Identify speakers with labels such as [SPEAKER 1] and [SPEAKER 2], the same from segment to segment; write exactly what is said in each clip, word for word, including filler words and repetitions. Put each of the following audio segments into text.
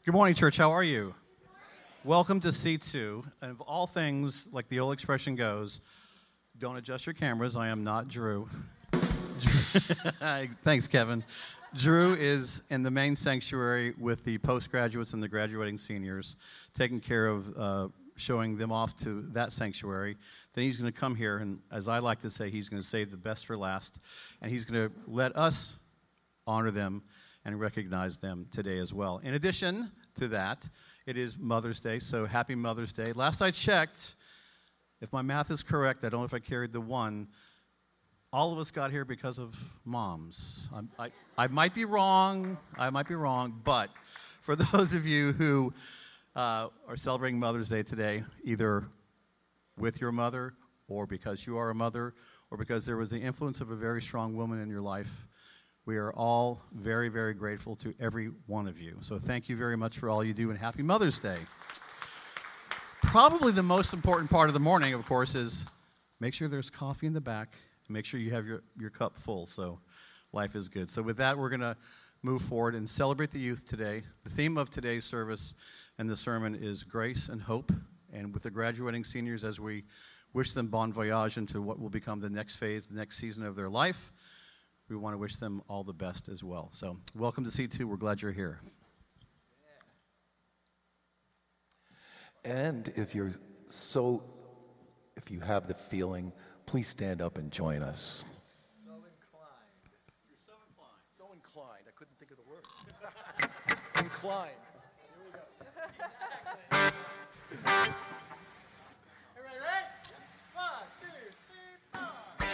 [SPEAKER 1] Good morning, church. How are you? Welcome to C two. And of all things, like the old expression goes, don't adjust your cameras. I am not Drew. Thanks, Kevin. Drew is in the main sanctuary with the postgraduates and the graduating seniors, taking care of uh, showing them off to that sanctuary. Then he's going to come here, and as I like to say, he's going to save the best for last, and he's going to let us honor them and recognize them today as well. In addition to that, it is Mother's Day, so happy Mother's Day. Last I checked, if my math is correct, I don't know if I carried the one, all of us got here because of moms. I'm, I, I might be wrong, I might be wrong, but for those of you who uh, are celebrating Mother's Day today, either with your mother or because you are a mother or because there was the influence of a very strong woman in your life, we are all very, very grateful to every one of you. So thank you very much for all you do, and happy Mother's Day. Probably the most important part of the morning, of course, is make sure there's coffee in the back, and make sure you have your, your cup full, so life is good. So with that, we're going to move forward and celebrate the youth today. The theme of today's service and the sermon is grace and hope, and with the graduating seniors, as we wish them bon voyage into what will become the next phase, the next season of their life, we want to wish them all the best as well. So welcome to C two. We're glad you're here.
[SPEAKER 2] And if you're so, if you have the feeling, please stand up and join us.
[SPEAKER 1] So inclined. You're so inclined.
[SPEAKER 2] So inclined. I couldn't think of the word. Inclined. Here we go.
[SPEAKER 3] Everybody ready? One, two, three, four.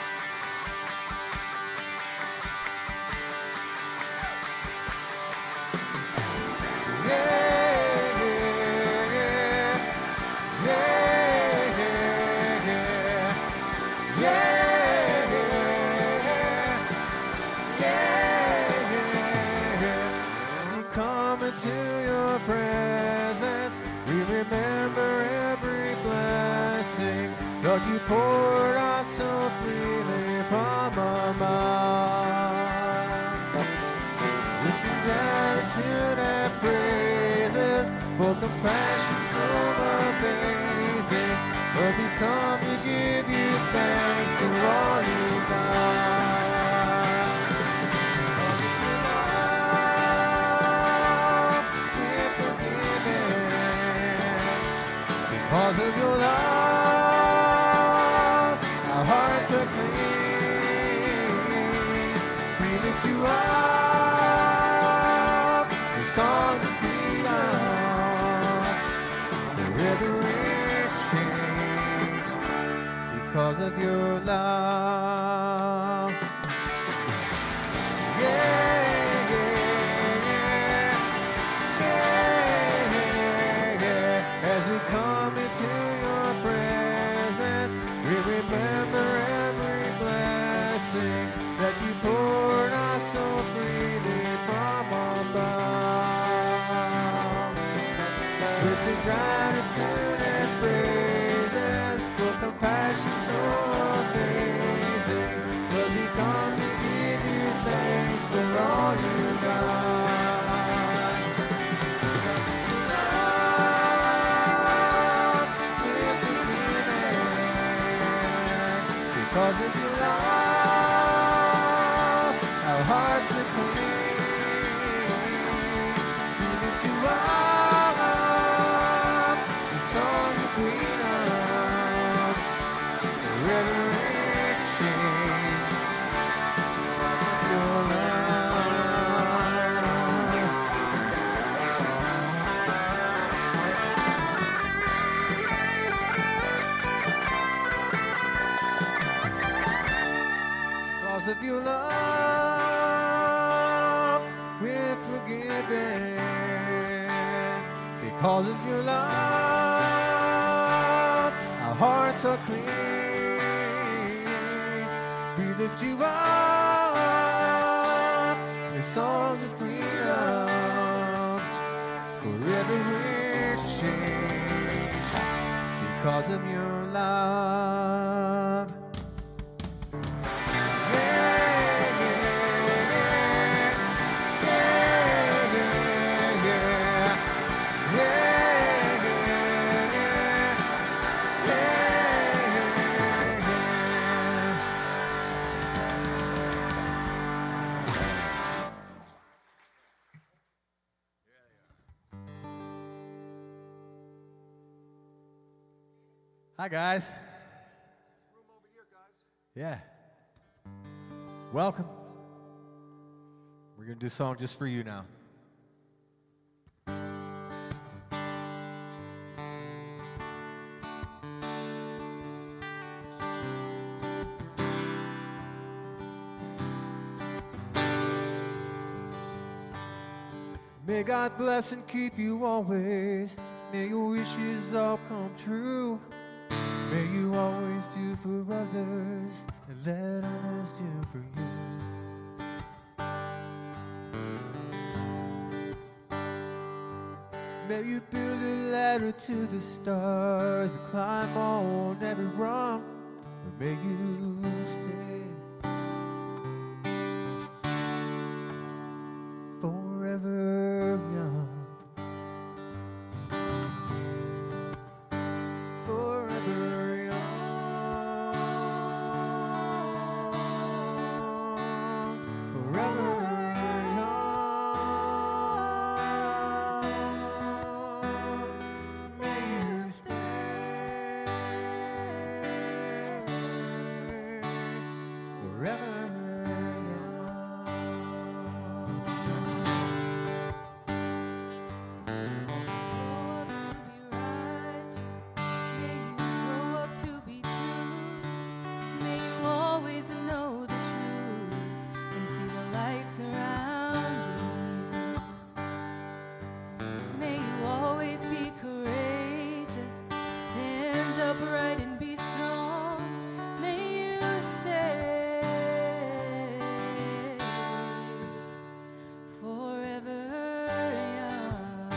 [SPEAKER 3] To your presence, we remember every blessing. Lord, you poured out so freely from above. With gratitude and praises for compassion so amazing, Lord, we come to give you thanks for all you've done. Because of your love, our hearts are clean. We lift you up with songs of freedom, forever in change. Because of your love, yeah. To your presence, we remember every blessing that you poured out so freely from above. With gratitude and praises for compassion so amazing, but we come to give you thanks for all you've done. Because of your love, our hearts are clean. We lift you up with songs of freedom, forever in change. Your of your love, we're forgiven. Because of your love, our hearts are clean. We lift you up with songs of freedom, forever in change. Because of your love. Yeah, yeah, yeah, yeah, yeah. Hi, guys. Yeah. Welcome. We're going to do a song just for you now. May God bless and keep you always. May your wishes all come true. May you always do for others and let others do for you. May you build a ladder to the stars and climb on every rung. Or may you stay forever young. Forever young. Forever young. May you stay forever upright and be strong. May you stay forever young.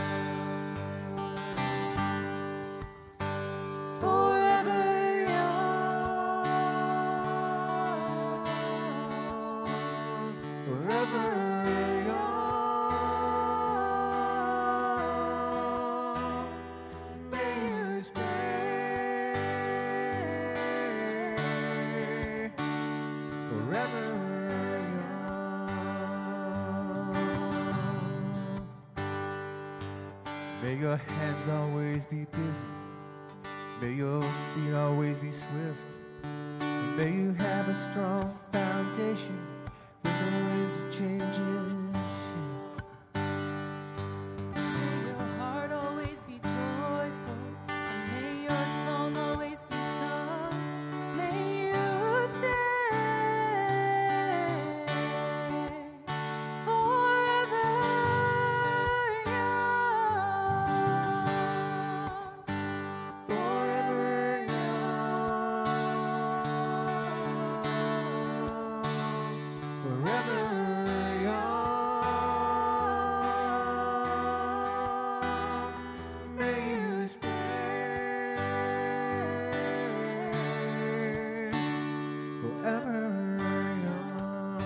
[SPEAKER 3] Forever young. Forever young. May you stay forever young. May your hands always be busy. May your feet always be swift. And may you have a strong foundation when the winds of change shift. May your heart always be joyful, and may your song always be sung. May you stay forever young. Forever young. Forever young. May you stay forever young.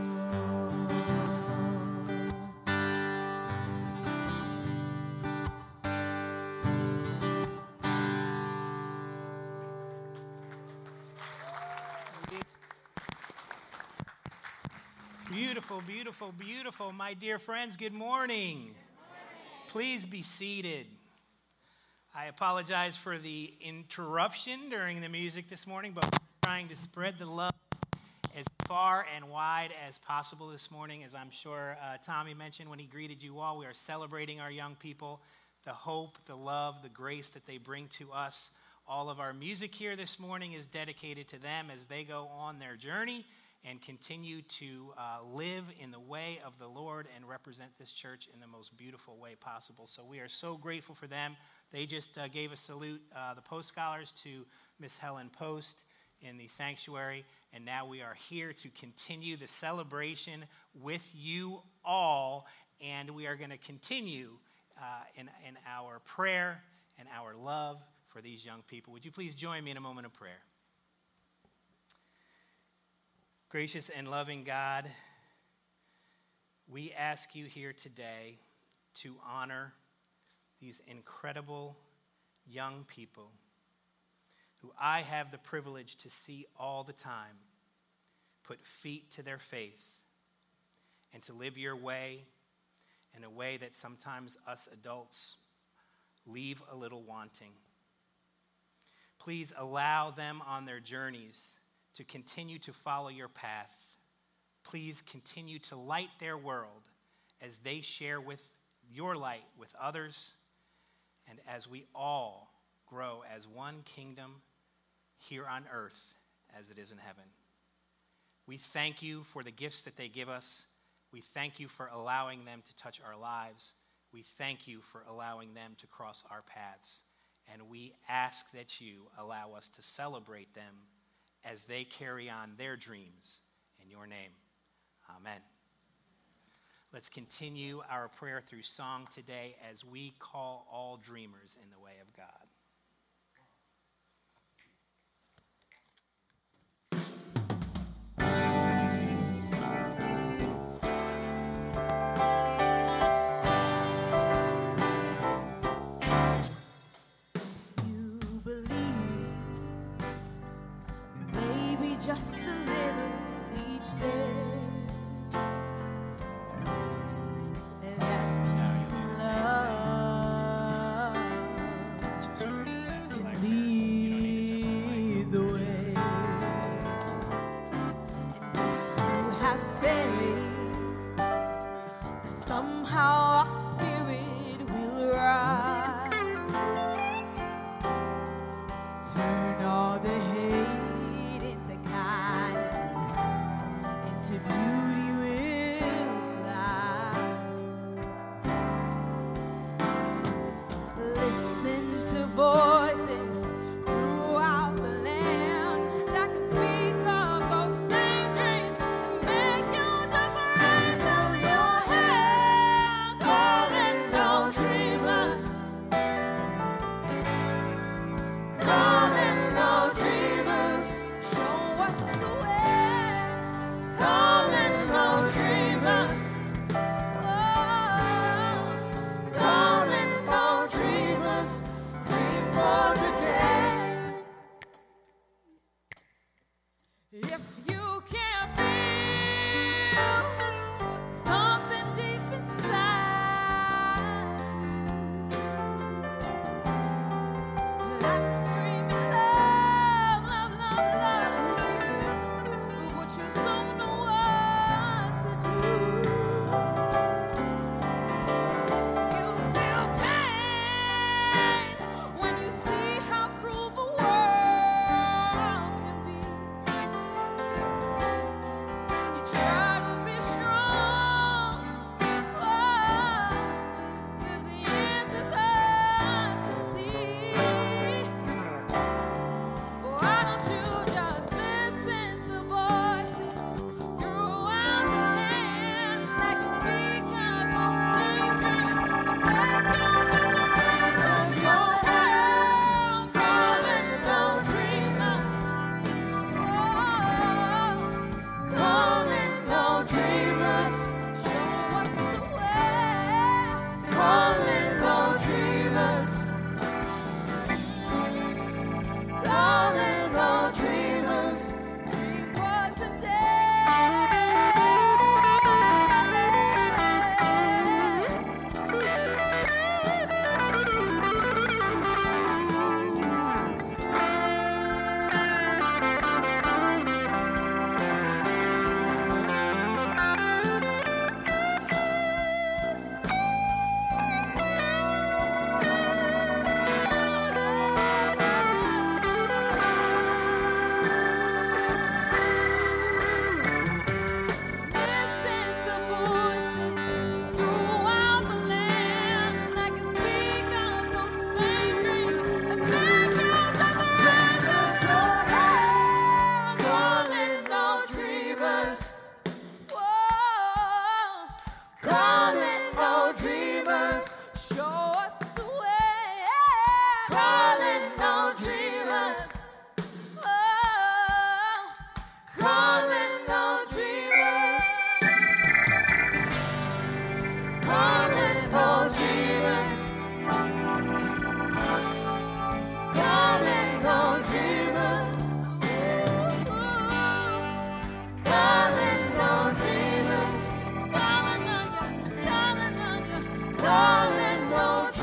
[SPEAKER 4] Beautiful, beautiful, beautiful. My dear friends, good morning. Please be seated. I apologize for the interruption during the music this morning, but we're trying to spread the love as far and wide as possible this morning. As I'm sure uh, Tommy mentioned when he greeted you all, we are celebrating our young people, the hope, the love, the grace that they bring to us. All of our music here this morning is dedicated to them as they go on their journey and continue to uh, live in the way of the Lord and represent this church in the most beautiful way possible. So we are so grateful for them. They just uh, gave a salute, uh, the Post Scholars, to Miss Helen Post in the sanctuary, and now we are here to continue the celebration with you all, and we are going to continue uh, in, in our prayer and our love for these young people. Would you please join me in a moment of prayer? Gracious and loving God, we ask you here today to honor these incredible young people who I have the privilege to see all the time put feet to their faith and to live your way in a way that sometimes us adults leave a little wanting. Please allow them on their journeys to continue to follow your path. Please continue to light their world as they share with your light with others, and as we all grow as one kingdom here on earth as it is in heaven. We thank you for the gifts that they give us. We thank you for allowing them to touch our lives. We thank you for allowing them to cross our paths. And we ask that you allow us to celebrate them as they carry on their dreams in your name. Amen. Let's continue our prayer through song today as we call all dreamers in the way of God.
[SPEAKER 5] Just a little each day, and that peace and love can lead the way. And if you have faith that somehow our spirit will rise, turn all the hate beauty will fly. Listen to voices throughout the land that can speak of those same dreams and make you just raise up your head, calling all dreamers, calling all dreamers, show us the way. Calling all dreamers, oh, calling all dreamers, dream for today. If you can feel something deep inside of you, that's screaming love, love, love, love, what you don't know what to do. If you feel pain when you see how cruel the world can be, you try to be strong, oh, 'cause the end is hard to see. Why don't you just listen to voices throughout the land that can speak of those same dreams and make you just raise up your head, calling all dreamers, oh, calling all dreamers, show us the way, calling all dreamers, calling all dreamers, dream for today. Listen to voices throughout the land that can speak of those same dreams and make you just raise up your head, calling all dreamers, whoa, calling all dreamers, show us the way, calling all dreamers, oh, calling all dreamers, calling all dreamers, calling all dreamers, ooh, calling all dreamers, calling on you, calling on you, calling all dreamers.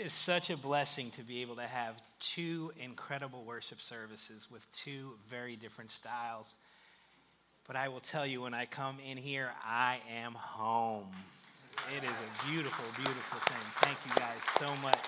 [SPEAKER 4] is such a blessing to be able to have two incredible worship services with two very different styles. But I will tell you, when I come in here, I am home. It is a beautiful, beautiful thing. Thank you guys so much.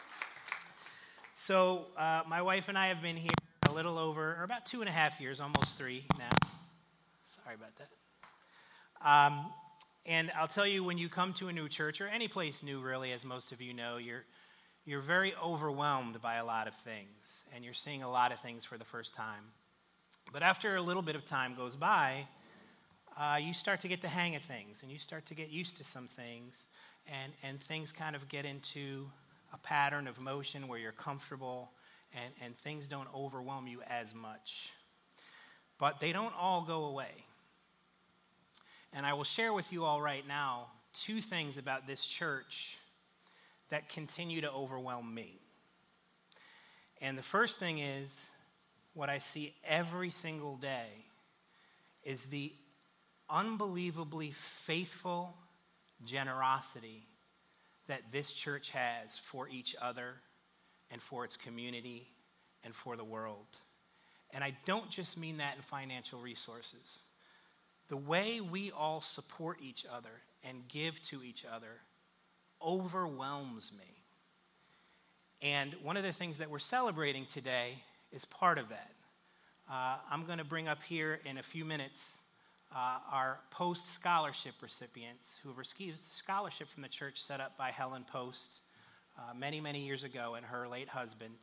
[SPEAKER 4] So uh, my wife and I have been here a little over, or about two and a half years, almost three now. Sorry about that. Um, and I'll tell you, when you come to a new church, or any place new really, as most of you know, you're, you're very overwhelmed by a lot of things, and you're seeing a lot of things for the first time. But after a little bit of time goes by, uh, you start to get the hang of things, and you start to get used to some things, and, and things kind of get into a pattern of motion where you're comfortable, and, and things don't overwhelm you as much. But they don't all go away. And I will share with you all right now two things about this church that continue to overwhelm me. And the first thing is, what I see every single day is the unbelievably faithful generosity that this church has for each other and for its community and for the world. And I don't just mean that in financial resources. The way we all support each other and give to each other overwhelms me. And one of the things that we're celebrating today is part of that. Uh, I'm going to bring up here in a few minutes uh, our Post Scholarship recipients who have received scholarship from the church set up by Helen Post uh, many, many years ago, and her late husband.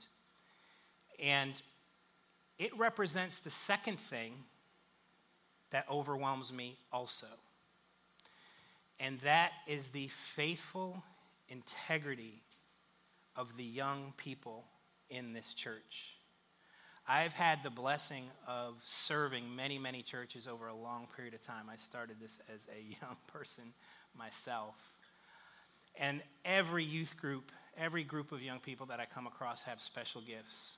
[SPEAKER 4] And it represents the second thing that overwhelms me also. And that is the faithful integrity of the young people in this church. I've had the blessing of serving many, many churches over a long period of time. I started this as a young person myself. And every youth group, every group of young people that I come across have special gifts.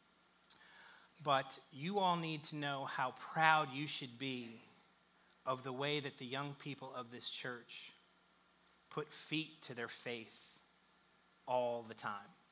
[SPEAKER 4] But you all need to know how proud you should be of the way that the young people of this church put feet to their faith all the time.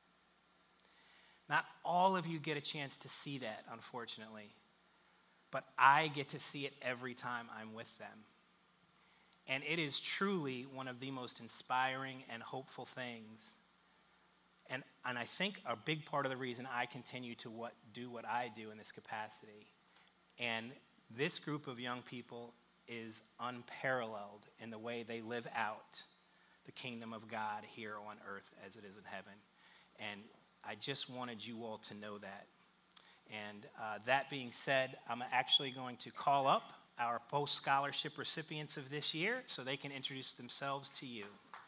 [SPEAKER 4] Not all of you get a chance to see that, unfortunately, but I get to see it every time I'm with them. And it is truly one of the most inspiring and hopeful things. And, and I think a big part of the reason I continue to what, do what I do in this capacity. And this group of young people is unparalleled in the way they live out the kingdom of God here on earth as it is in heaven. And I just wanted you all to know that. And uh, that being said, I'm actually going to call up our post-scholarship recipients of this year so they can introduce themselves to you.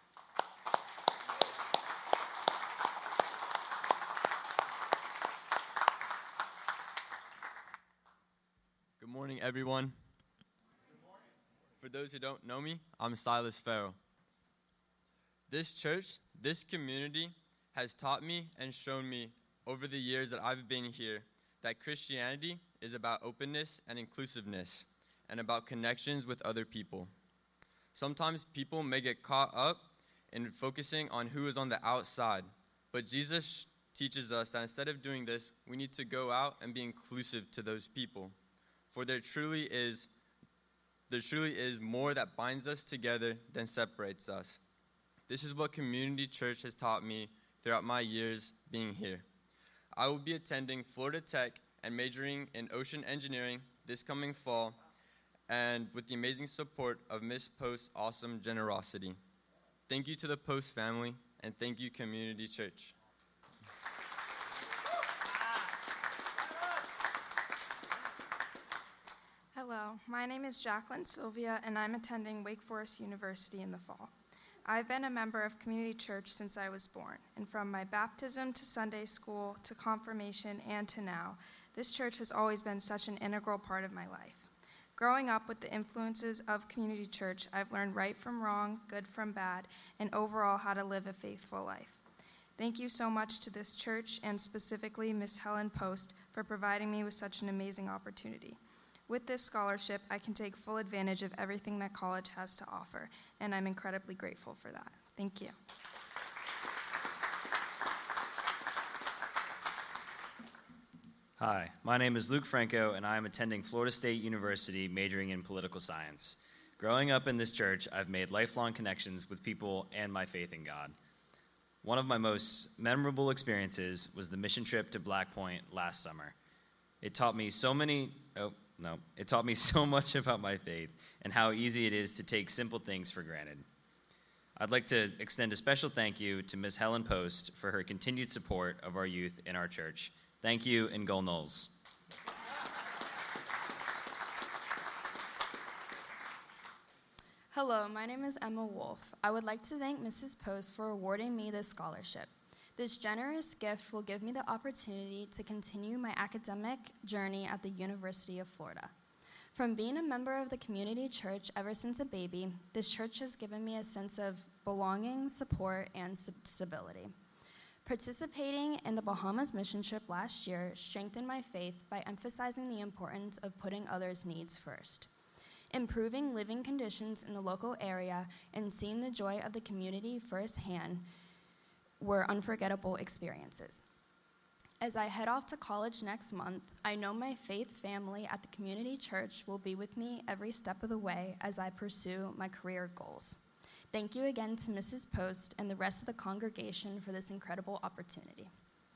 [SPEAKER 6] Good morning, everyone. For those who don't know me, I'm Silas Farrell. This church, this community, has taught me and shown me over the years that I've been here that Christianity is about openness and inclusiveness and about connections with other people. Sometimes people may get caught up in focusing on who is on the outside, but Jesus teaches us that instead of doing this, we need to go out and be inclusive to those people. For there truly is, there truly is more that binds us together than separates us. This is what Community Church has taught me throughout my years being here. I will be attending Florida Tech and majoring in ocean engineering this coming fall, and with the amazing support of Miss Post's awesome generosity. Thank you to the Post family, and thank you, Community Church.
[SPEAKER 7] Hello, my name is Jacqueline Sylvia, and I'm attending Wake Forest University in the fall. I've been a member of Community Church since I was born, and from my baptism to Sunday school to confirmation and to now, this church has always been such an integral part of my life. Growing up with the influences of Community Church, I've learned right from wrong, good from bad, and overall how to live a faithful life. Thank you so much to this church, and specifically Miss Helen Post, for providing me with such an amazing opportunity. With this scholarship, I can take full advantage of everything that college has to offer, and I'm incredibly grateful for that. Thank you.
[SPEAKER 8] Hi, my name is Luke Franco, and I am attending Florida State University, majoring in political science. Growing up in this church, I've made lifelong connections with people and my faith in God. One of my most memorable experiences was the mission trip to Black Point last summer. It taught me so many, oh, no, it taught me so much about my faith and how easy it is to take simple things for granted. I'd like to extend a special thank you to Miz Helen Post for her continued support of our youth in our church. Thank you, and go Knowles.
[SPEAKER 7] Hello, my name is Emma Wolf. I would like to thank Missus Post for awarding me this scholarship. This generous gift will give me the opportunity to continue my academic journey at the University of Florida. From being a member of the community church ever since a baby, this church has given me a sense of belonging, support, and stability. Participating in the Bahamas mission trip last year strengthened my faith by emphasizing the importance of putting others' needs first. Improving living conditions in the local area and seeing the joy of the community firsthand were unforgettable experiences. As I head off to college next month, I know my faith family at the community church will be with me every step of the way as I pursue my career goals. Thank you again to Missus Post and the rest of the congregation for this incredible opportunity.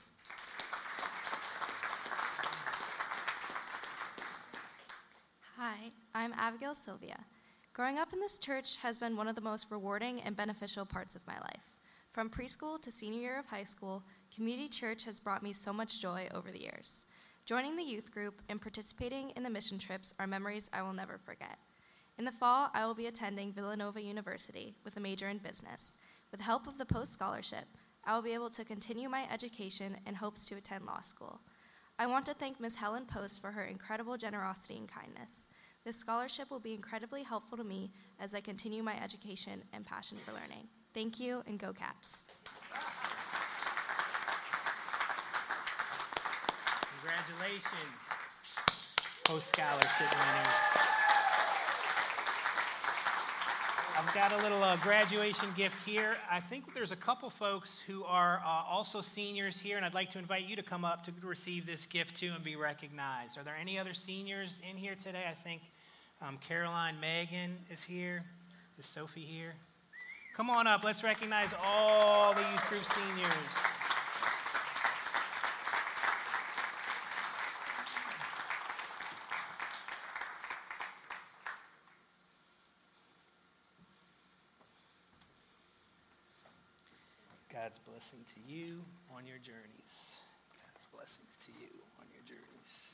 [SPEAKER 9] Hi, I'm Abigail Sylvia. Growing up in this church has been one of the most rewarding and beneficial parts of my life. From preschool to senior year of high school, community church has brought me so much joy over the years. Joining the youth group and participating in the mission trips are memories I will never forget. In the fall, I will be attending Villanova University with a major in business. With the help of the Post Scholarship, I will be able to continue my education and hopes to attend law school. I want to thank Miz Helen Post for her incredible generosity and kindness. This scholarship will be incredibly helpful to me as I continue my education and passion for learning. Thank you, and go Cats.
[SPEAKER 4] Congratulations, Post Scholarship winner. I've got a little uh, graduation gift here. I think there's a couple folks who are uh, also seniors here, and I'd like to invite you to come up to receive this gift too and be recognized. Are there any other seniors in here today? I think um, Caroline Megan is here. Is Sophie here? Come on up. Let's recognize all the youth group seniors. God's blessing to you on your journeys. God's blessings to you on your journeys.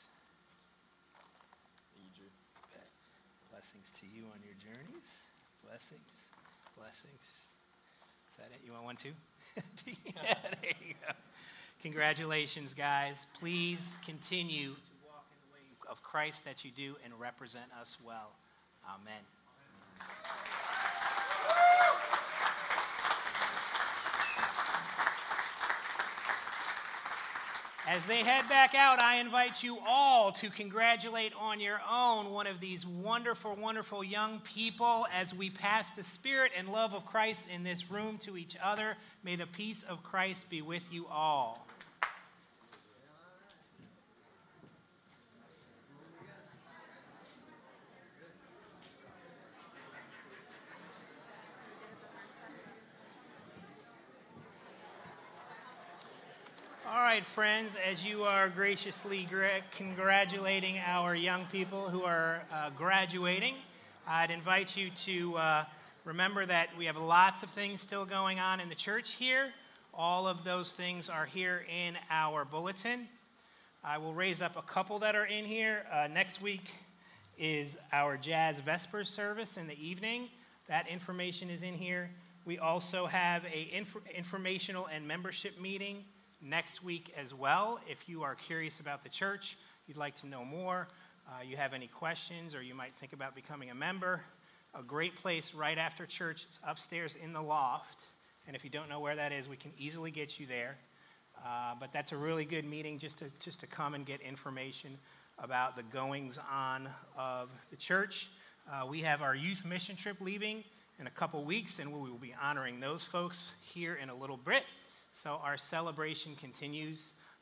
[SPEAKER 4] Bet. Blessings to you on your journeys. Blessings. Blessings. Is that it? You want one too? Yeah, there you go. Congratulations, guys. Please continue to walk in the way of Christ that you do and represent us well. Amen. As they head back out, I invite you all to congratulate on your own one of these wonderful, wonderful young people as we pass the spirit and love of Christ in this room to each other. May the peace of Christ be with you all. All right, friends, as you are graciously gra- congratulating our young people who are uh, graduating, I'd invite you to uh, remember that we have lots of things still going on in the church here. All of those things are here in our bulletin. I will raise up a couple that are in here. Uh, next week is our Jazz Vespers service in the evening. That information is in here. We also have a inf- informational and membership meeting next week as well. If you are curious about the church, you'd like to know more, uh, you have any questions, or you might think about becoming a member, a great place right after church is upstairs in the loft. And if you don't know where that is, we can easily get you there. Uh, but that's a really good meeting just to just to come and get information about the goings on of the church. Uh, we have our youth mission trip leaving in a couple weeks, and we will be honoring those folks here in a little bit. So our celebration continues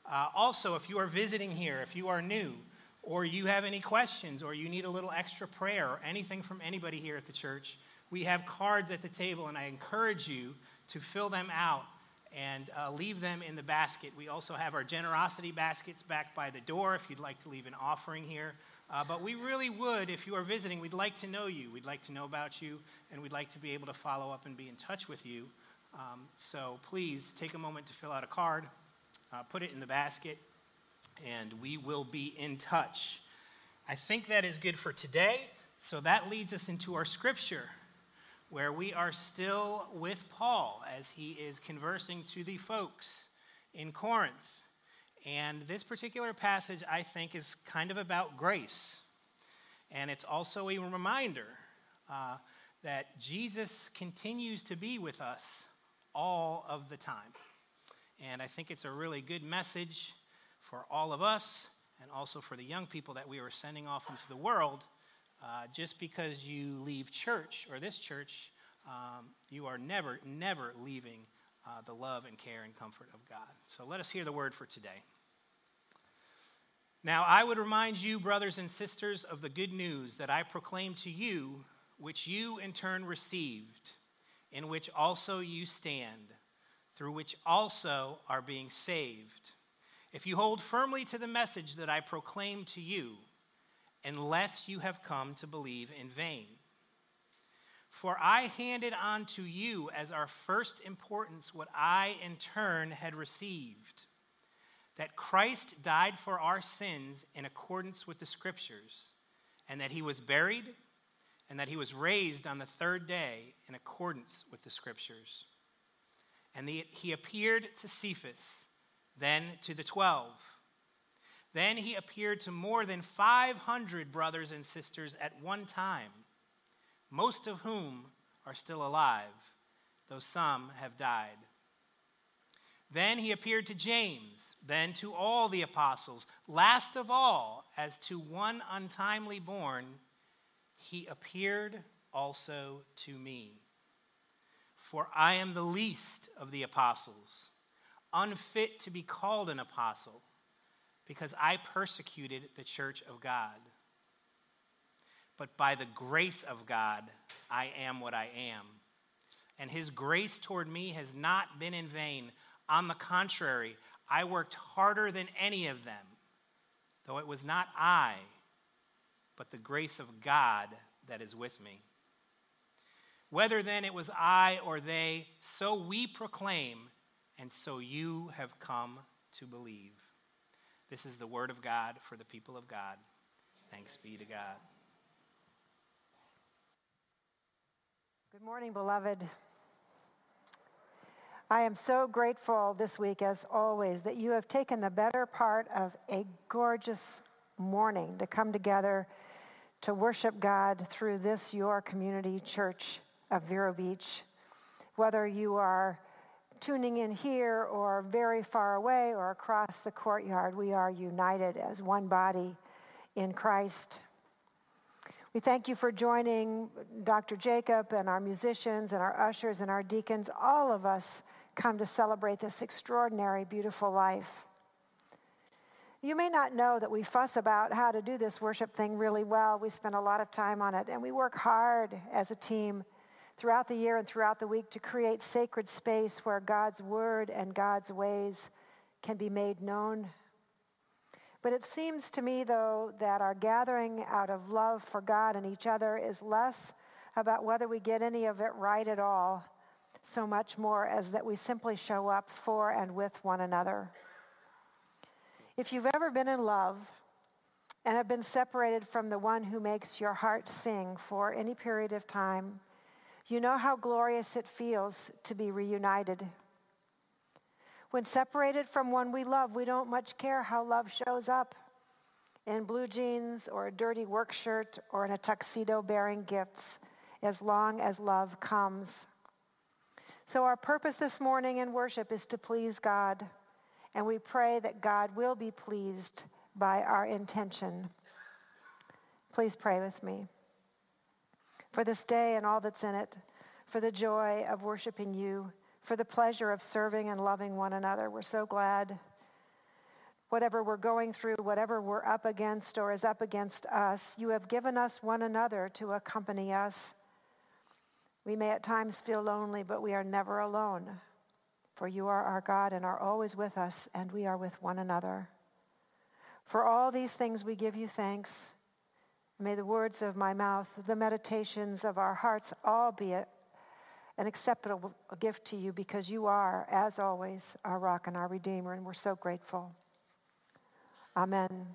[SPEAKER 4] Uh, also, if you are visiting here, if you are new, or you have any questions, or you need a little extra prayer, or anything from anybody here at the church, we have cards at the table, and I encourage you to fill them out and uh, leave them in the basket. We also have our generosity baskets back by the door if you'd like to leave an offering here. Uh, but we really would, if you are visiting, we'd like to know you. We'd like to know about you, and we'd like to be able to follow up and be in touch with you. Um, so please take a moment to fill out a card, uh, put it in the basket, and we will be in touch. I think that is good for today, so that leads us into our scripture, where we are still with Paul as he is conversing to the folks in Corinth. And this particular passage, I think, is kind of about grace. And it's also a reminder uh, that Jesus continues to be with us all of the time. And I think it's a really good message for all of us and also for the young people that we are sending off into the world. Uh, just because you leave church or this church, um, you are never, never leaving uh, the love and care and comfort of God. So let us hear the word for today. Now, I would remind you, brothers and sisters, of the good news that I proclaimed to you, which you in turn received, in which also you stand, through which also are being saved, if you hold firmly to the message that I proclaimed to you, unless you have come to believe in vain. For I handed on to you as our first importance what I in turn had received, that Christ died for our sins in accordance with the Scriptures, and that he was buried, and that he was raised on the third day in accordance with the Scriptures. And the, he appeared to Cephas, then to the twelve. Then he appeared to more than five hundred brothers and sisters at one time, most of whom are still alive, though some have died. Then he appeared to James, then to all the apostles. Last of all, as to one untimely born, he appeared also to me. For I am the least of the apostles, unfit to be called an apostle, because I persecuted the church of God. But by the grace of God, I am what I am. And his grace toward me has not been in vain. On the contrary, I worked harder than any of them, though it was not I, but the grace of God that is with me. Whether then it was I or they, so we proclaim, and so you have come to believe. This is the word of God for the people of God. Thanks be to God.
[SPEAKER 10] Good morning, beloved. I am so grateful this week, as always, that you have taken the better part of a gorgeous morning to come together to worship God through this, your community church of Vero Beach. Whether you are tuning in here or very far away or across the courtyard, we are united as one body in Christ. We thank you for joining Doctor Jacob and our musicians and our ushers and our deacons. All of us come to celebrate this extraordinary, beautiful life. You may not know that we fuss about how to do this worship thing really well. We spend a lot of time on it, and we work hard as a team throughout the year and throughout the week to create sacred space where God's word and God's ways can be made known. But it seems to me, though, that our gathering out of love for God and each other is less about whether we get any of it right at all, so much more as that we simply show up for and with one another. If you've ever been in love and have been separated from the one who makes your heart sing for any period of time, you know how glorious it feels to be reunited. When separated from one we love, we don't much care how love shows up, in blue jeans or a dirty work shirt or in a tuxedo bearing gifts, as long as love comes. So our purpose this morning in worship is to please God, and we pray that God will be pleased by our intention. Please pray with me. For this day and all that's in it, for the joy of worshiping you, for the pleasure of serving and loving one another. We're so glad whatever we're going through, whatever we're up against or is up against us, you have given us one another to accompany us. We may at times feel lonely, but we are never alone. For you are our God and are always with us, and we are with one another. For all these things we give you thanks. May the words of my mouth, the meditations of our hearts all be a, an acceptable gift to you, because you are, as always, our rock and our Redeemer, and we're so grateful. Amen.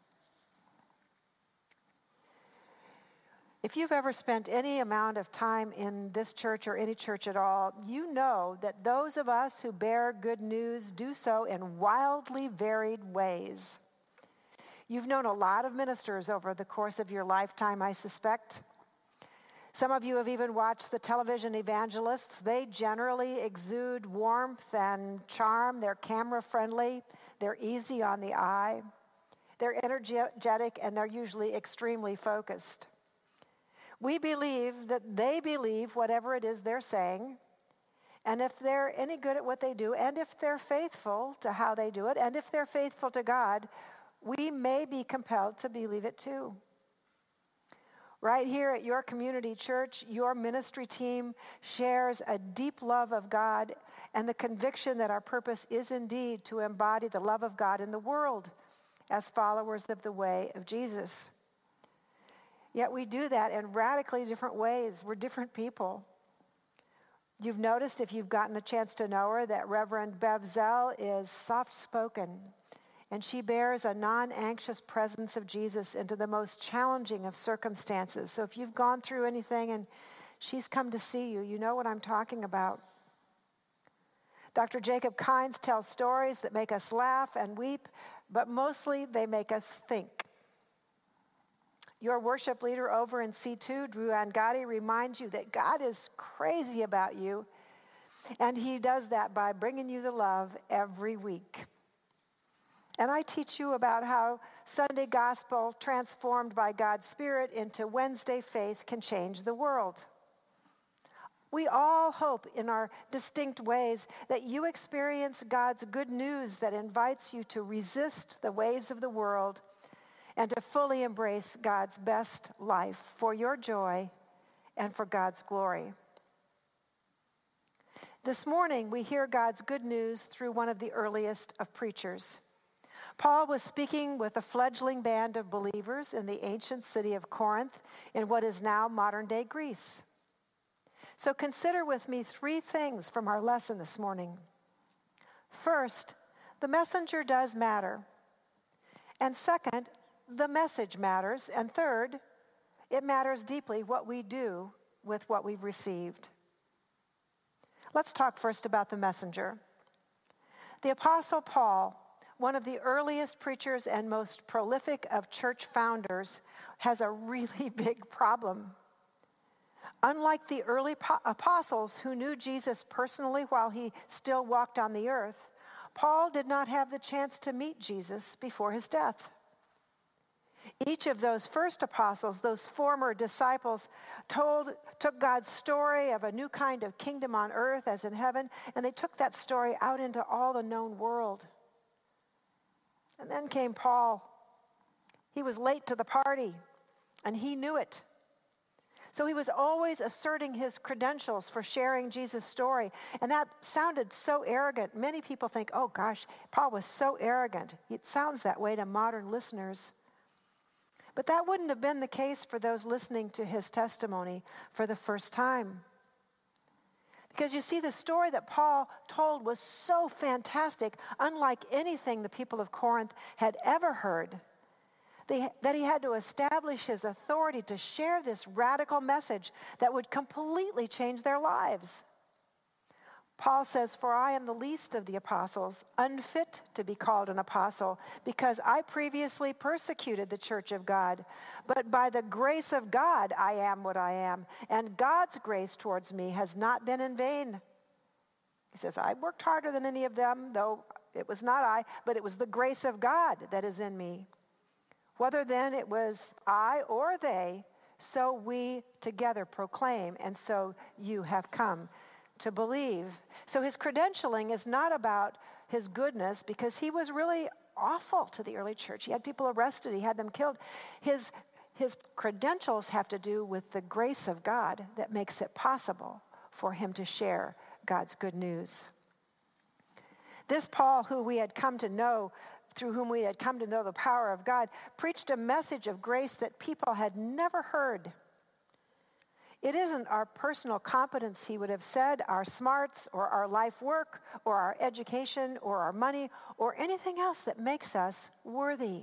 [SPEAKER 10] If you've ever spent any amount of time in this church or any church at all, you know that those of us who bear good news do so in wildly varied ways. You've known a lot of ministers over the course of your lifetime, I suspect. Some of you have even watched the television evangelists. They generally exude warmth and charm. They're camera-friendly. They're easy on the eye. They're energetic, and they're usually extremely focused. We believe that they believe whatever it is they're saying, and if they're any good at what they do, and if they're faithful to how they do it, and if they're faithful to God, we may be compelled to believe it too. Right here at your community church, your ministry team shares a deep love of God and the conviction that our purpose is indeed to embody the love of God in the world as followers of the way of Jesus. Yet we do that in radically different ways. We're different people. You've noticed, if you've gotten a chance to know her, that Reverend Bev Zell is soft-spoken, and she bears a non-anxious presence of Jesus into the most challenging of circumstances. So if you've gone through anything and she's come to see you, you know what I'm talking about. Doctor Jacob Kynes tells stories that make us laugh and weep, but mostly they make us think. Your worship leader over in C two, Drew Angadi, reminds you that God is crazy about you, and he does that by bringing you the love every week. And I teach you about how Sunday gospel transformed by God's Spirit into Wednesday faith can change the world. We all hope in our distinct ways that you experience God's good news that invites you to resist the ways of the world and to fully embrace God's best life for your joy and for God's glory. This morning, we hear God's good news through one of the earliest of preachers. Paul was speaking with a fledgling band of believers in the ancient city of Corinth in what is now modern-day Greece. So consider with me three things from our lesson this morning. First, the messenger does matter. And second, the message matters. And third, it matters deeply what we do with what we've received. Let's talk first about the messenger. The Apostle Paul, one of the earliest preachers and most prolific of church founders, has a really big problem. Unlike the early po- apostles who knew Jesus personally while he still walked on the earth, Paul did not have the chance to meet Jesus before his death. Each of those first apostles, those former disciples, told, took God's story of a new kind of kingdom on earth as in heaven, and they took that story out into all the known world. And then came Paul. He was late to the party, and he knew it. So he was always asserting his credentials for sharing Jesus' story, and that sounded so arrogant. Many people think, oh gosh, Paul was so arrogant. It sounds that way to modern listeners. But that wouldn't have been the case for those listening to his testimony for the first time. Because you see, the story that Paul told was so fantastic, unlike anything the people of Corinth had ever heard, that he had to establish his authority to share this radical message that would completely change their lives. Paul says, "For I am the least of the apostles, unfit to be called an apostle, because I previously persecuted the church of God. But by the grace of God I am what I am, and God's grace towards me has not been in vain." He says, I worked harder than any of them, though it was not I, but it was the grace of God that is in me. Whether then it was I or they, so we together proclaim, and so you have come to believe. So his credentialing is not about his goodness, because he was really awful to the early church. He had people arrested. He had them killed. His, his credentials have to do with the grace of God that makes it possible for him to share God's good news. This Paul, who we had come to know, through whom we had come to know the power of God, preached a message of grace that people had never heard. It isn't our personal competence, he would have said, our smarts or our life work or our education or our money or anything else that makes us worthy.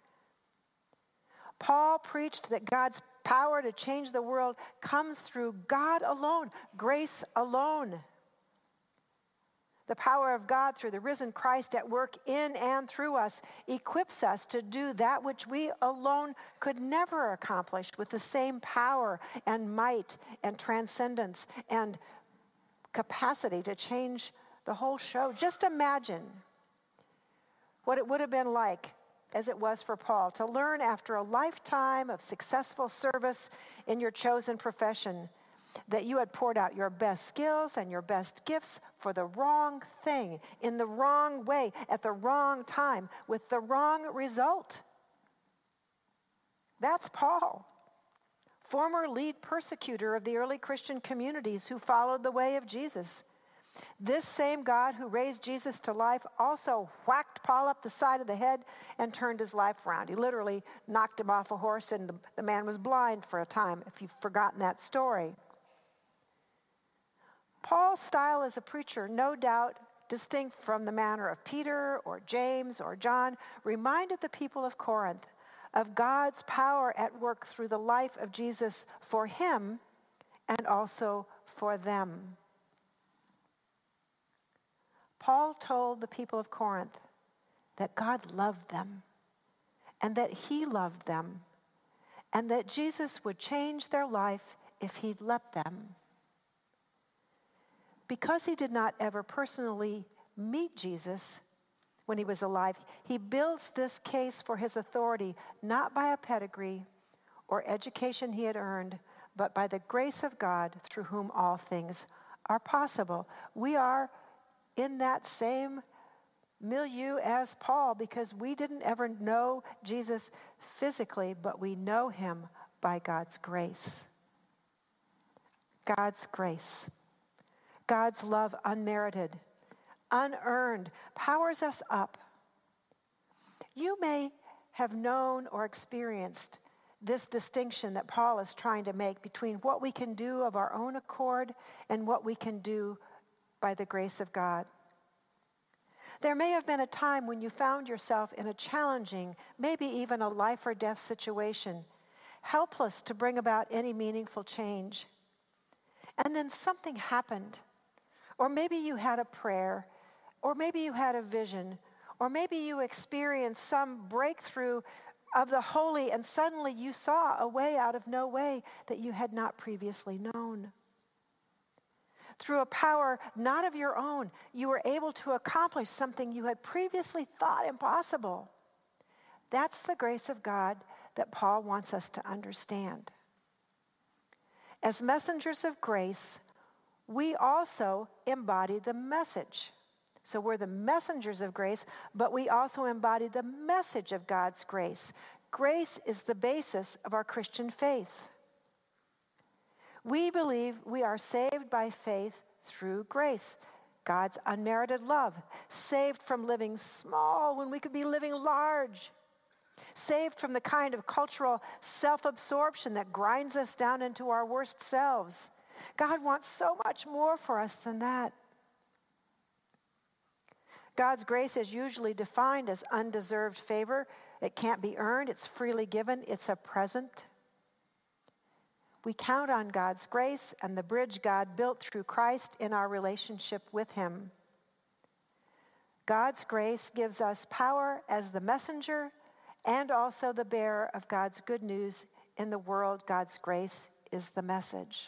[SPEAKER 10] Paul preached that God's power to change the world comes through God alone, grace alone. The power of God through the risen Christ at work in and through us equips us to do that which we alone could never accomplish with the same power and might and transcendence and capacity to change the whole show. Just imagine what it would have been like, as it was for Paul, to learn after a lifetime of successful service in your chosen profession that you had poured out your best skills and your best gifts for the wrong thing, in the wrong way, at the wrong time, with the wrong result. That's Paul, former lead persecutor of the early Christian communities who followed the way of Jesus. This same God who raised Jesus to life also whacked Paul up the side of the head and turned his life around. He literally knocked him off a horse, and the, the man was blind for a time, if you've forgotten that story. Paul's style as a preacher, no doubt distinct from the manner of Peter or James or John, reminded the people of Corinth of God's power at work through the life of Jesus for him and also for them. Paul told the people of Corinth that God loved them and that he loved them and that Jesus would change their life if he'd let them. Because he did not ever personally meet Jesus when he was alive, he builds this case for his authority not by a pedigree or education he had earned, but by the grace of God through whom all things are possible. We are in that same milieu as Paul because we didn't ever know Jesus physically, but we know him by God's grace. God's grace. God's love unmerited, unearned, powers us up. You may have known or experienced this distinction that Paul is trying to make between what we can do of our own accord and what we can do by the grace of God. There may have been a time when you found yourself in a challenging, maybe even a life or death situation, helpless to bring about any meaningful change. And then something happened. Or maybe you had a prayer, or maybe you had a vision, or maybe you experienced some breakthrough of the holy and suddenly you saw a way out of no way that you had not previously known. Through a power not of your own, you were able to accomplish something you had previously thought impossible. That's the grace of God that Paul wants us to understand. As messengers of grace, we also embody the message. So we're the messengers of grace, but we also embody the message of God's grace. Grace is the basis of our Christian faith. We believe we are saved by faith through grace, God's unmerited love, saved from living small when we could be living large, saved from the kind of cultural self-absorption that grinds us down into our worst selves. God wants so much more for us than that. God's grace is usually defined as undeserved favor. It can't be earned. It's freely given. It's a present. We count on God's grace and the bridge God built through Christ in our relationship with him. God's grace gives us power as the messenger and also the bearer of God's good news in the world. God's grace is the message.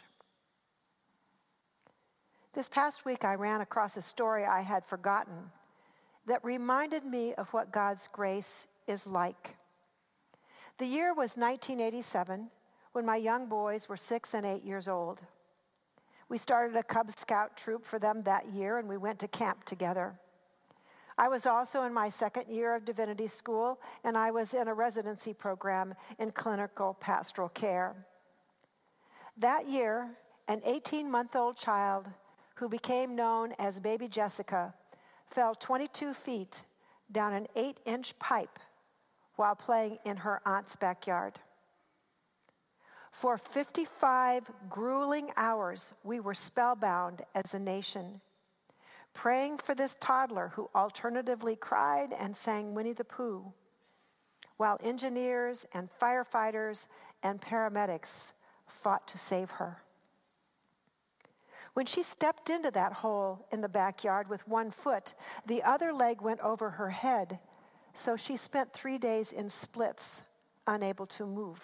[SPEAKER 10] This past week, I ran across a story I had forgotten that reminded me of what God's grace is like. The year was nineteen eighty-seven, when my young boys were six and eight years old. We started a Cub Scout troop for them that year, and we went to camp together. I was also in my second year of divinity school, and I was in a residency program in clinical pastoral care. That year, an eighteen-month-old child who became known as Baby Jessica fell twenty-two feet down an eight-inch pipe while playing in her aunt's backyard. For fifty-five grueling hours, we were spellbound as a nation, praying for this toddler who alternatively cried and sang Winnie the Pooh, while engineers and firefighters and paramedics fought to save her. When she stepped into that hole in the backyard with one foot, the other leg went over her head, so she spent three days in splits, unable to move.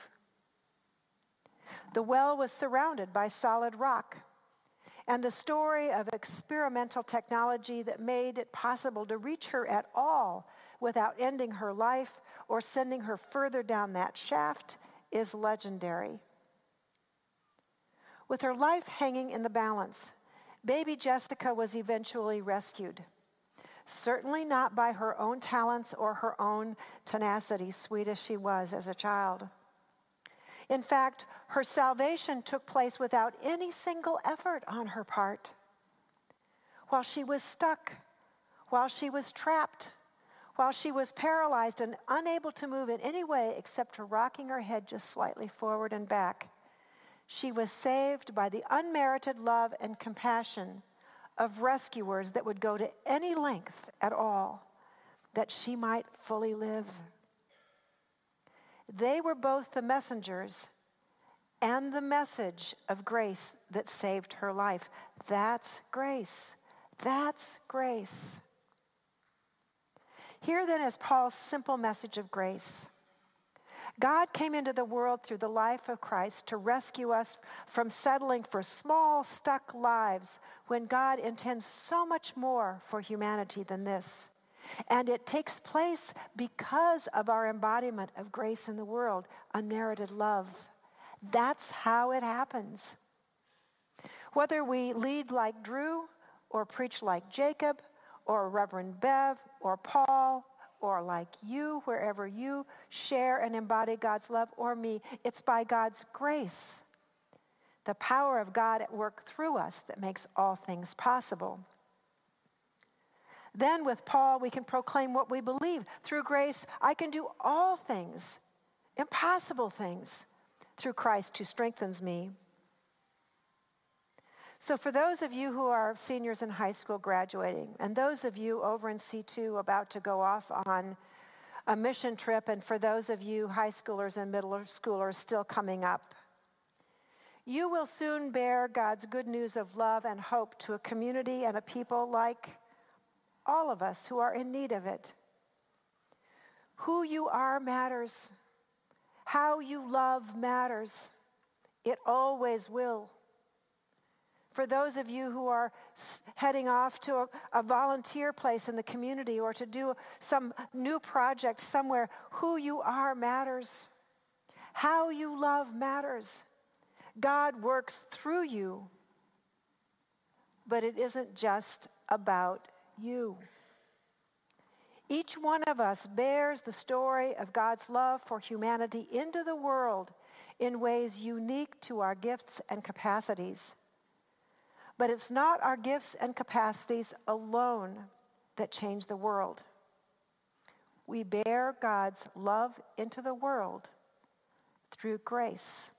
[SPEAKER 10] The well was surrounded by solid rock, and the story of experimental technology that made it possible to reach her at all without ending her life or sending her further down that shaft is legendary. With her life hanging in the balance, baby Jessica was eventually rescued. Certainly not by her own talents or her own tenacity, sweet as she was as a child. In fact, her salvation took place without any single effort on her part. While she was stuck, while she was trapped, while she was paralyzed and unable to move in any way except for rocking her head just slightly forward and back, she was saved by the unmerited love and compassion of rescuers that would go to any length at all that she might fully live. They were both the messengers and the message of grace that saved her life. That's grace. That's grace. Here then is Paul's simple message of grace. God came into the world through the life of Christ to rescue us from settling for small, stuck lives when God intends so much more for humanity than this. And it takes place because of our embodiment of grace in the world, unmerited love. That's how it happens. Whether we lead like Drew, or preach like Jacob, or Reverend Bev, or Paul, or like you, wherever you share and embody God's love, or me, it's by God's grace, the power of God at work through us, that makes all things possible. Then with Paul, we can proclaim what we believe. Through grace, I can do all things, impossible things, through Christ who strengthens me. So for those of you who are seniors in high school graduating, and those of you over in C two about to go off on a mission trip, and for those of you high schoolers and middle schoolers still coming up, you will soon bear God's good news of love and hope to a community and a people like all of us who are in need of it. Who you are matters. How you love matters. It always will. For those of you who are heading off to a, a volunteer place in the community or to do some new project somewhere, who you are matters. How you love matters. God works through you, but it isn't just about you. Each one of us bears the story of God's love for humanity into the world in ways unique to our gifts and capacities. But it's not our gifts and capacities alone that change the world. We bear God's love into the world through grace.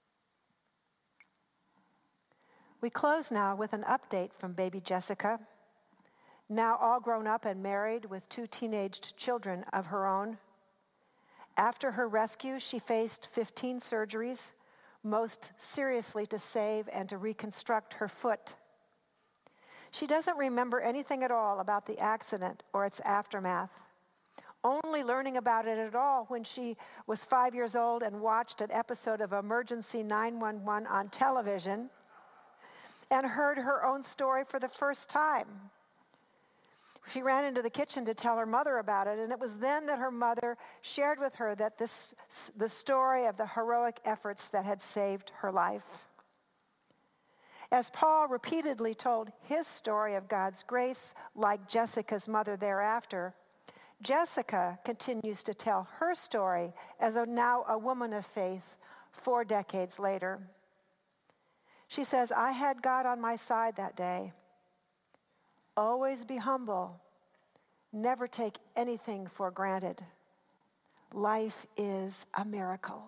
[SPEAKER 10] We close now with an update from baby Jessica, now all grown up and married with two teenaged children of her own. After her rescue, she faced fifteen surgeries, most seriously to save and to reconstruct her foot. She doesn't remember anything at all about the accident or its aftermath, only learning about it at all when she was five years old and watched an episode of Emergency nine one one on television and heard her own story for the first time. She ran into the kitchen to tell her mother about it, and it was then that her mother shared with her that this, the story of the heroic efforts that had saved her life. As Paul repeatedly told his story of God's grace, like Jessica's mother thereafter, Jessica continues to tell her story as a, now a woman of faith four decades later. She says, I had God on my side that day. Always be humble. Never take anything for granted. Life is a miracle.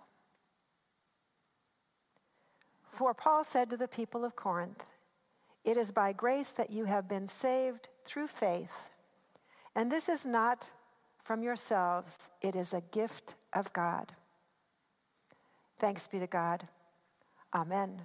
[SPEAKER 10] For Paul said to the people of Corinth, it is by grace that you have been saved through faith. And this is not from yourselves, it is a gift of God. Thanks be to God. Amen.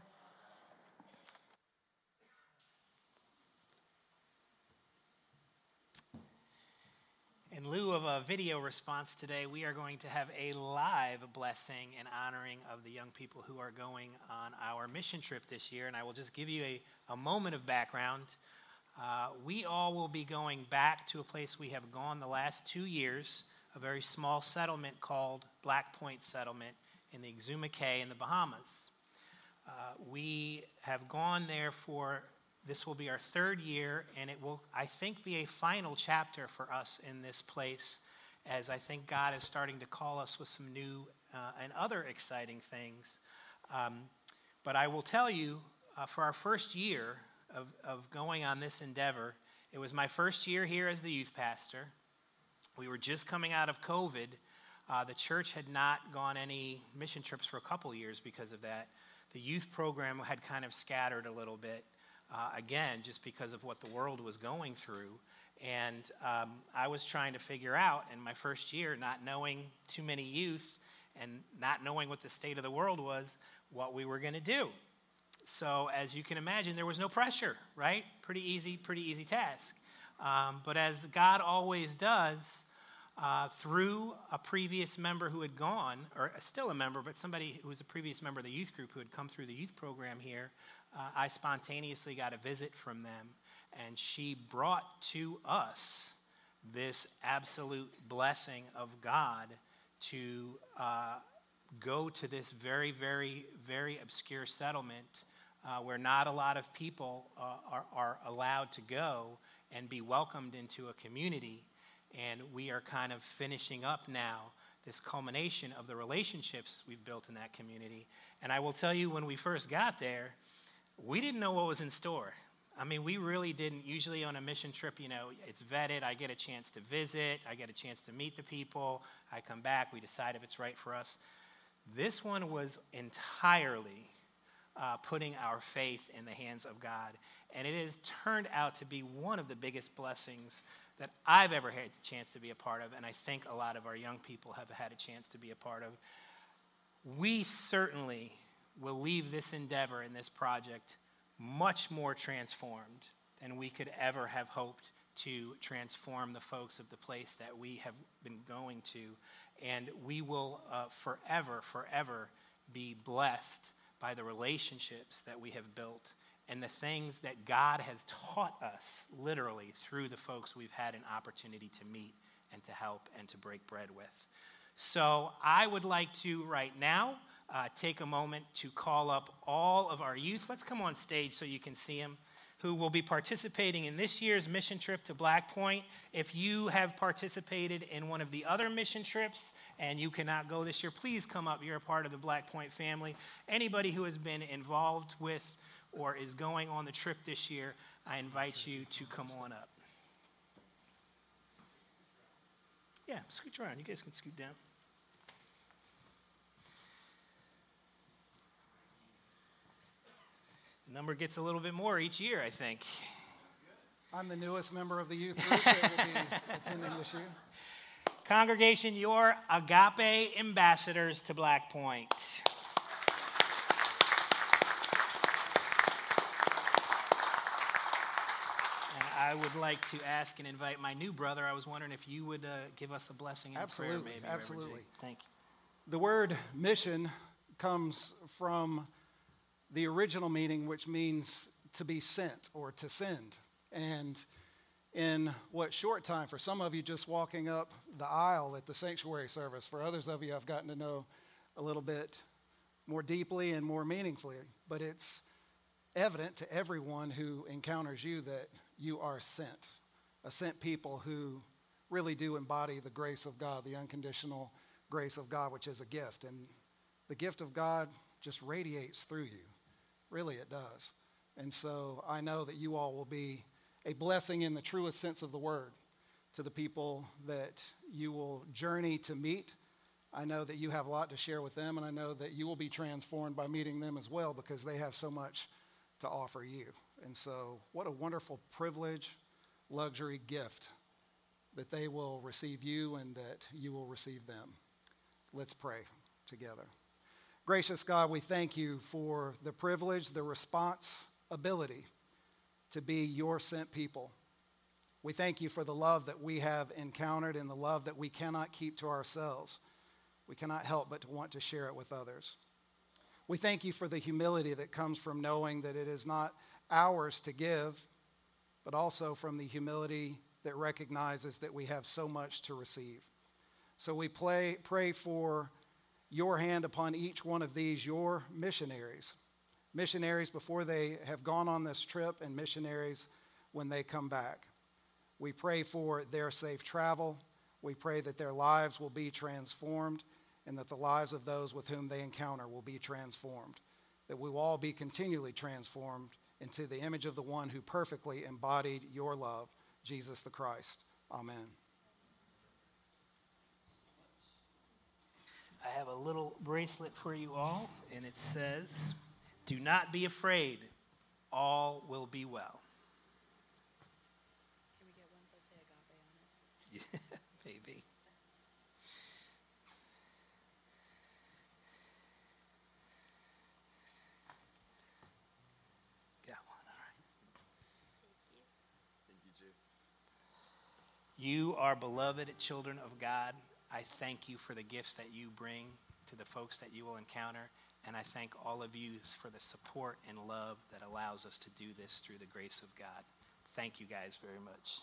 [SPEAKER 4] In lieu of a video response today, we are going to have a live blessing and honoring of the young people who are going on our mission trip this year. And I will just give you a, a moment of background. Uh, we all will be going back to a place we have gone the last two years, a very small settlement called Black Point Settlement in the Exuma Cay in the Bahamas. Uh, we have gone there for, this will be our third year, and it will, I think, be a final chapter for us in this place, as I think God is starting to call us with some new uh, and other exciting things. Um, but I will tell you, uh, for our first year of, of going on this endeavor, it was my first year here as the youth pastor. We were just coming out of COVID. Uh, the church had not gone any mission trips for a couple years because of that. The youth program had kind of scattered a little bit. Uh, again, just because of what the world was going through. And um, I was trying to figure out in my first year, not knowing too many youth and not knowing what the state of the world was, what we were going to do. So as you can imagine, there was no pressure, right? Pretty easy, pretty easy task. Um, but as God always does, uh, through a previous member who had gone, or still a member, but somebody who was a previous member of the youth group who had come through the youth program here, Uh, I spontaneously got a visit from them, and she brought to us this absolute blessing of God to uh, go to this very, very, very obscure settlement uh, where not a lot of people uh, are, are allowed to go and be welcomed into a community. And we are kind of finishing up now this culmination of the relationships we've built in that community. And I will tell you, when we first got there, we didn't know what was in store. I mean, we really didn't. Usually on a mission trip, you know, it's vetted. I get a chance to visit. I get a chance to meet the people. I come back. We decide if it's right for us. This one was entirely uh, putting our faith in the hands of God. And it has turned out to be one of the biggest blessings that I've ever had a chance to be a part of, and I think a lot of our young people have had a chance to be a part of. We certainly will leave this endeavor and this project much more transformed than we could ever have hoped to transform the folks of the place that we have been going to. And we will uh, forever, forever be blessed by the relationships that we have built and the things that God has taught us, literally, through the folks we've had an opportunity to meet and to help and to break bread with. So I would like to, right now, uh, take a moment to call up all of our youth. Let's come on stage so you can see them, who will be participating in this year's mission trip to Black Point. If you have participated in one of the other mission trips and you cannot go this year, please come up. You're a part of the Black Point family. Anybody who has been involved with or is going on the trip this year, I invite you to come on up. Yeah, scoot around. You guys can scoot down. The number gets a little bit more each year, I think.
[SPEAKER 11] I'm the newest member of the youth group that will be attending this year.
[SPEAKER 4] Congregation, you're Agape ambassadors to Black Point. And I would like to ask and invite my new brother. I was wondering if you would uh, give us a blessing and
[SPEAKER 11] Absolutely,
[SPEAKER 4] a prayer, maybe.
[SPEAKER 11] absolutely.
[SPEAKER 4] Reverend Jake. Thank you.
[SPEAKER 11] The word mission comes from the original meaning, which means to be sent or to send. And in what short time, for some of you just walking up the aisle at the sanctuary service, for others of you I've gotten to know a little bit more deeply and more meaningfully, but it's evident to everyone who encounters you that you are sent, a sent people who really do embody the grace of God, the unconditional grace of God, which is a gift. And the gift of God just radiates through you. Really, it does. And so I know that you all will be a blessing in the truest sense of the word to the people that you will journey to meet. I know that you have a lot to share with them, and I know that you will be transformed by meeting them as well because they have so much to offer you. And so what a wonderful privilege, luxury, gift that they will receive you and that you will receive them. Let's pray together. Gracious God, we thank you for the privilege, the responsibility to be your sent people. We thank you for the love that we have encountered and the love that we cannot keep to ourselves. We cannot help but to want to share it with others. We thank you for the humility that comes from knowing that it is not ours to give, but also from the humility that recognizes that we have so much to receive. So we play, pray for your hand upon each one of these, your missionaries. Missionaries before they have gone on this trip and missionaries when they come back. We pray for their safe travel. We pray that their lives will be transformed and that the lives of those with whom they encounter will be transformed. That we will all be continually transformed into the image of the one who perfectly embodied your love, Jesus the Christ. Amen.
[SPEAKER 4] I have a little bracelet for you all, and it says, "Do not be afraid, all will be well."
[SPEAKER 5] Can we get ones that say agape on it?
[SPEAKER 4] Yeah, maybe. Got one, all right.
[SPEAKER 6] Thank you, Drew.
[SPEAKER 4] You are beloved children of God. I thank you for the gifts that you bring to the folks that you will encounter, and I thank all of you for the support and love that allows us to do this through the grace of God. Thank you guys very much.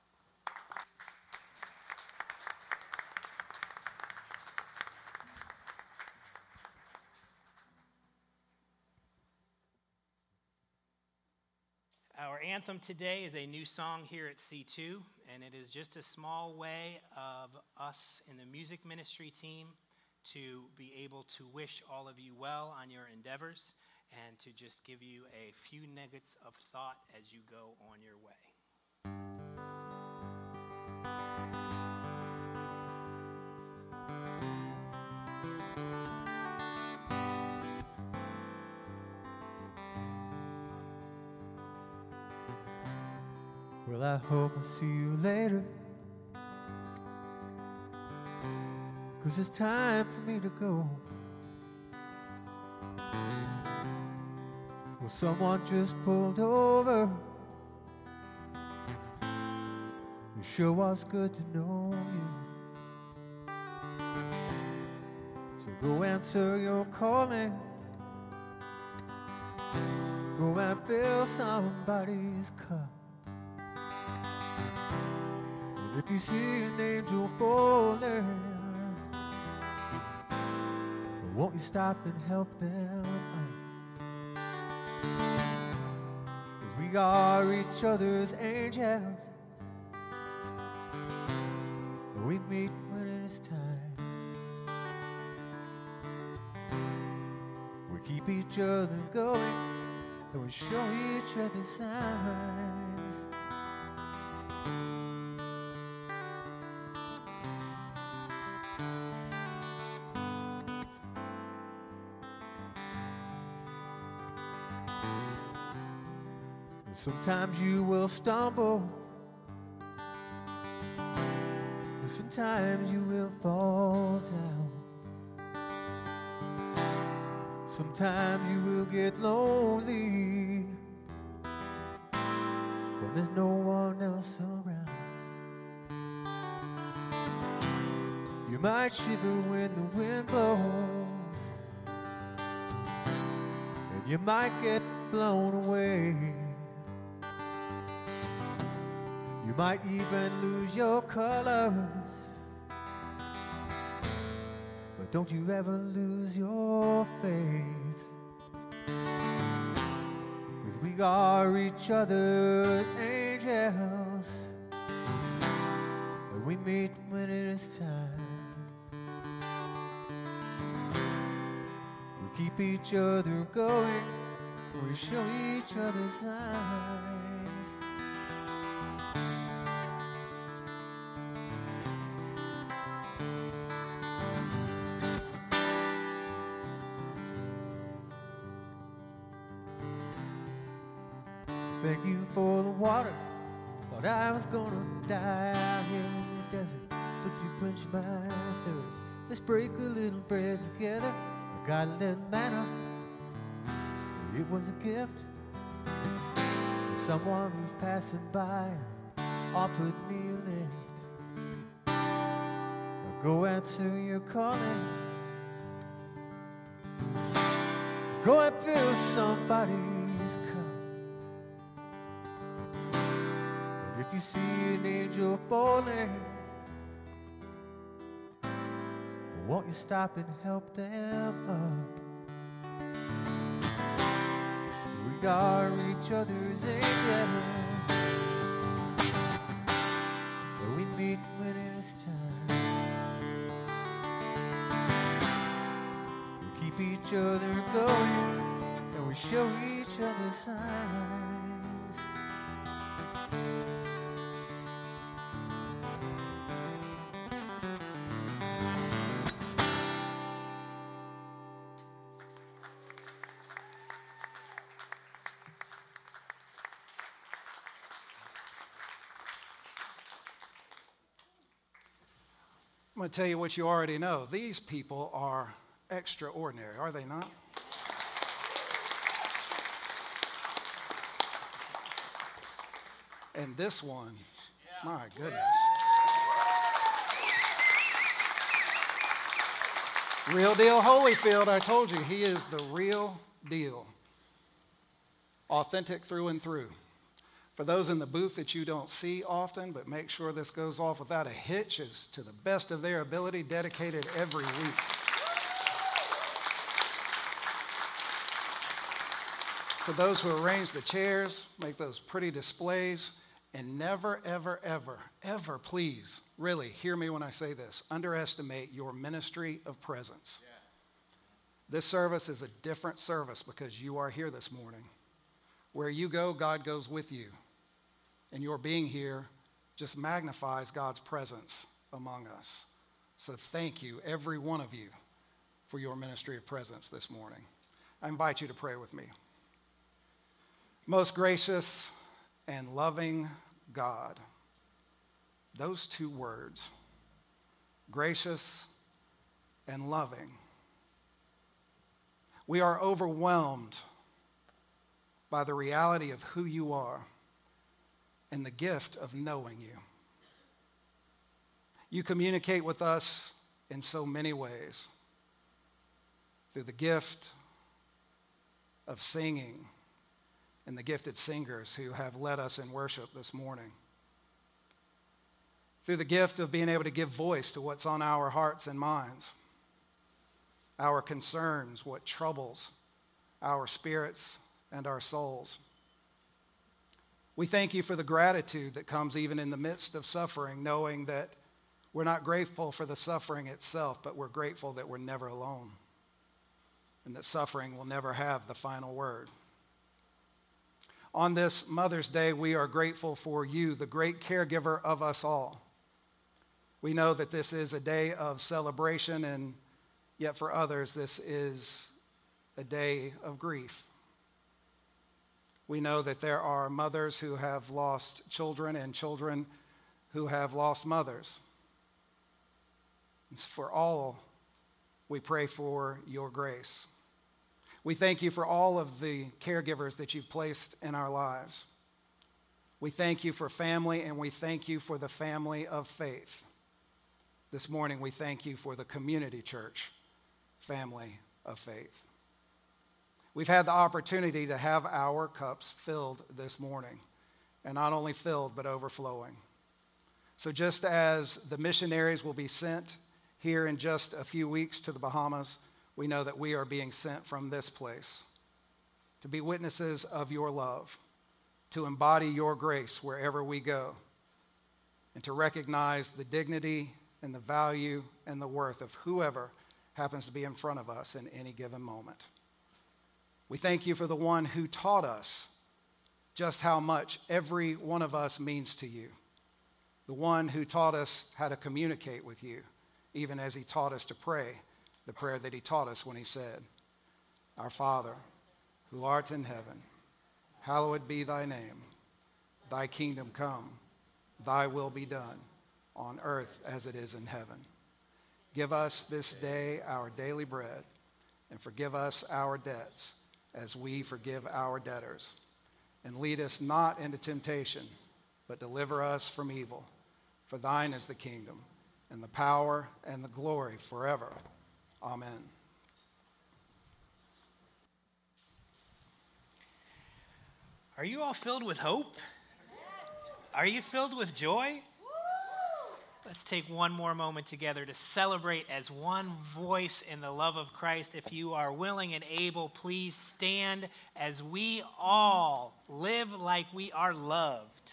[SPEAKER 4] Our anthem today is a new song here at C two, and it is just a small way of us in the music ministry team to be able to wish all of you well on your endeavors and to just give you a few nuggets of thought as you go on your way.
[SPEAKER 3] Well, I hope I'll see you later, 'cause it's time for me to go. Well, someone just pulled over. It sure was good to know you. So go answer your calling. Go and fill somebody's cup. If you see an angel falling, won't you stop and help them up? 'Cause we are each other's angels. We meet when it's time. We keep each other going, and we show each other signs. Sometimes you will stumble, and sometimes you will fall down. Sometimes you will get lonely when there's no one else around. You might shiver when the wind blows, and you might get blown away. You might even lose your colors, but don't you ever lose your faith. We are each other's angels. We meet when it is time. We keep each other going. We show each other signs. Thank you for the water. Thought I was gonna die out here in the desert, but you quenched my thirst. Let's break a little bread together. I got a little manna. It was a gift. Someone who's passing by offered me a lift. Now go answer your calling. Go and fill somebody's cup. If you see an angel falling, won't you stop and help them up? We are each other's angels, but we meet when it's time. We keep each other going, and we show each other signs.
[SPEAKER 11] I'm going to tell you what you already know. These people are extraordinary, are they not? And this one, my goodness. Real deal Holyfield, I told you, he is the real deal. Authentic through and through. For those in the booth that you don't see often, but make sure this goes off without a hitch, is to the best of their ability, dedicated every week. For those who arrange the chairs, make those pretty displays, and never, ever, ever, ever, please, really, hear me when I say this, underestimate your ministry of presence. Yeah. This service is a different service because you are here this morning. Where you go, God goes with you. And your being here just magnifies God's presence among us. So thank you, every one of you, for your ministry of presence this morning. I invite you to pray with me. Most gracious and loving God, those two words, gracious and loving, we are overwhelmed by the reality of who you are and the gift of knowing you. You communicate with us in so many ways. Through the gift of singing and the gifted singers who have led us in worship this morning. Through the gift of being able to give voice to what's on our hearts and minds, our concerns, what troubles our spirits and our souls. We thank you for the gratitude that comes even in the midst of suffering, knowing that we're not grateful for the suffering itself, but we're grateful that we're never alone and that suffering will never have the final word. On this Mother's Day, we are grateful for you, the great caregiver of us all. We know that this is a day of celebration, and yet for others, this is a day of grief. We know that there are mothers who have lost children and children who have lost mothers. And so for all, we pray for your grace. We thank you for all of the caregivers that you've placed in our lives. We thank you for family, and we thank you for the family of faith. This morning, we thank you for the community church family of faith. We've had the opportunity to have our cups filled this morning, and not only filled, but overflowing. So just as the missionaries will be sent here in just a few weeks to the Bahamas, we know that we are being sent from this place to be witnesses of your love, to embody your grace wherever we go, and to recognize the dignity and the value and the worth of whoever happens to be in front of us in any given moment. We thank you for the one who taught us just how much every one of us means to you, the one who taught us how to communicate with you, even as he taught us to pray the prayer that he taught us when he said, "Our Father, who art in heaven, hallowed be thy name. Thy kingdom come, thy will be done, on earth as it is in heaven. Give us this day our daily bread, and forgive us our debts as we forgive our debtors. And lead us not into temptation, but deliver us from evil. For thine is the kingdom, and the power, and the glory forever. Amen."
[SPEAKER 4] Are you all filled with hope? Are you filled with joy? Let's take one more moment together to celebrate as one voice in the love of Christ. If you are willing and able, please stand as we all live like we are loved.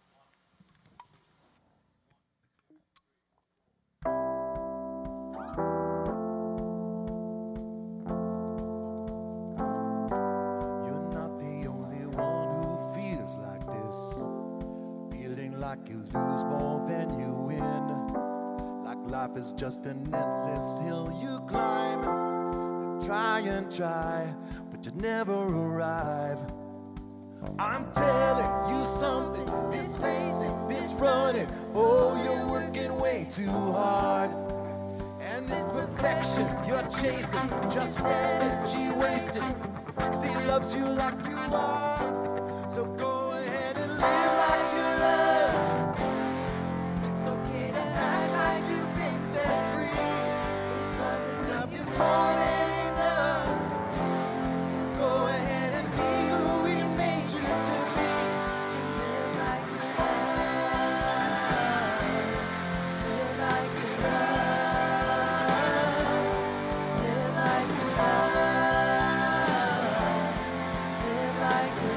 [SPEAKER 3] You're not the only one who feels like this, feeling like you lose more than you win, like life is just an endless hill you climb. You try and try, but you never arrive. I'm telling you something, this racing, this running, oh, you're working way too hard. And this perfection you're chasing, just energy wasted, 'cause he loves you like you are. So go ahead and live like you love. It's okay to act like you've been set free. This love is nothing more than enough. So go ahead and be who he made you to be, and live like you love. Live like you love. Live like you love. Live like you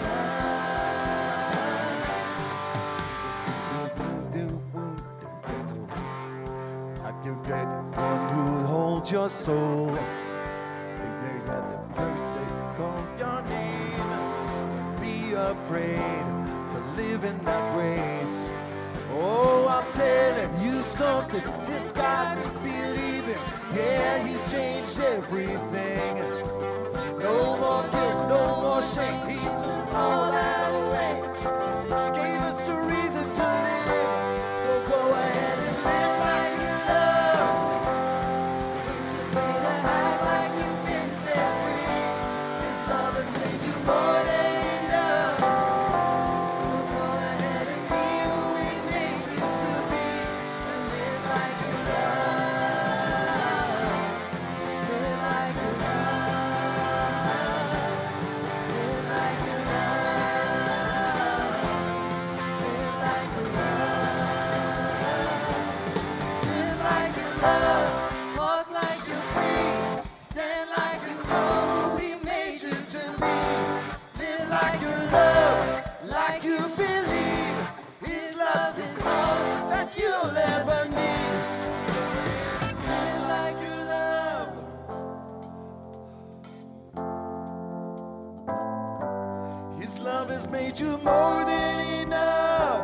[SPEAKER 3] love. Like you're great one who holds your soul. They at the first say, call your name. Don't be afraid to live in that grace. Oh, I'm telling you something, this God we believe in. Yeah, he's changed everything. No more guilt, no more shame. He took all that away. Gave us a reason to live. So go ahead and live like you love. It's okay to act like you've been set free. This love has made you more than enough. So go ahead and be who he made you to be, and live like you love. Live like you love. Live like you love. Live like you love. Live like you love. Walk like you're free. Stand like you know who he made you to be. Live like you love, like you believe. His love is all that you'll ever need. Live like you love. His love has made you more than enough.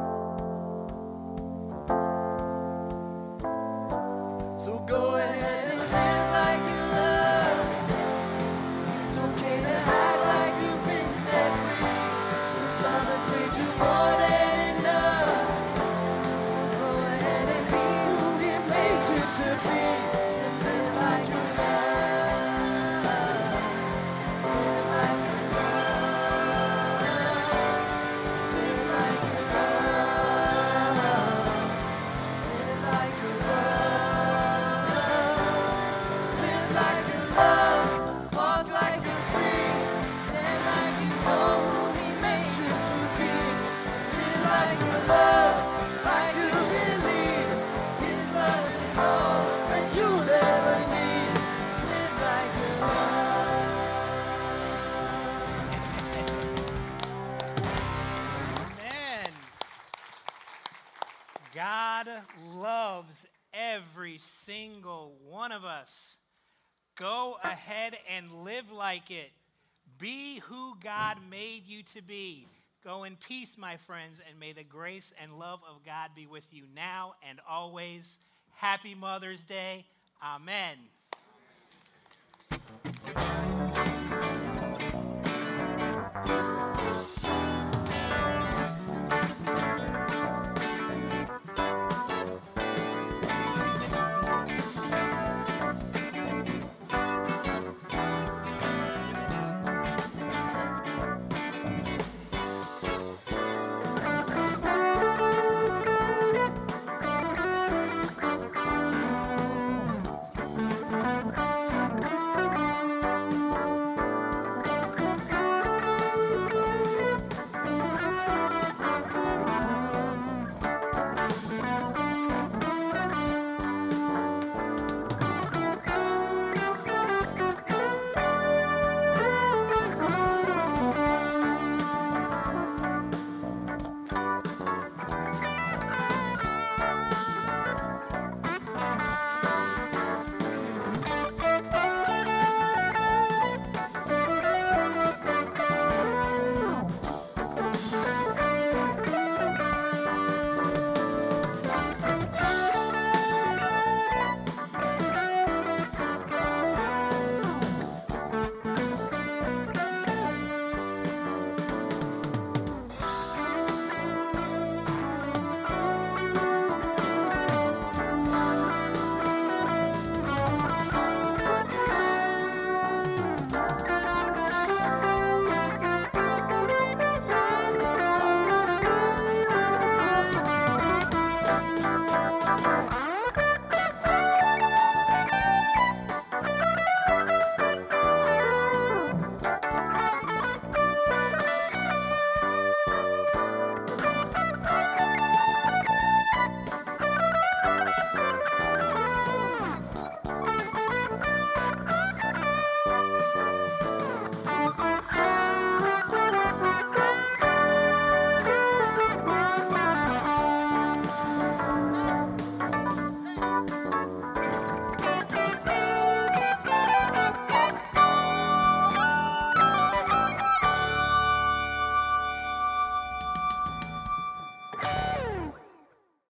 [SPEAKER 3] So go ahead and live like you love. It's okay to act like you've been set free. His love has made you more than enough. So go ahead and be who he made you to be, and live like you love. Live like you love.
[SPEAKER 4] one of us. Go ahead and live like it. Be who God made you to be. Go in peace, my friends, and may the grace and love of God be with you now and always. Happy Mother's Day. Amen.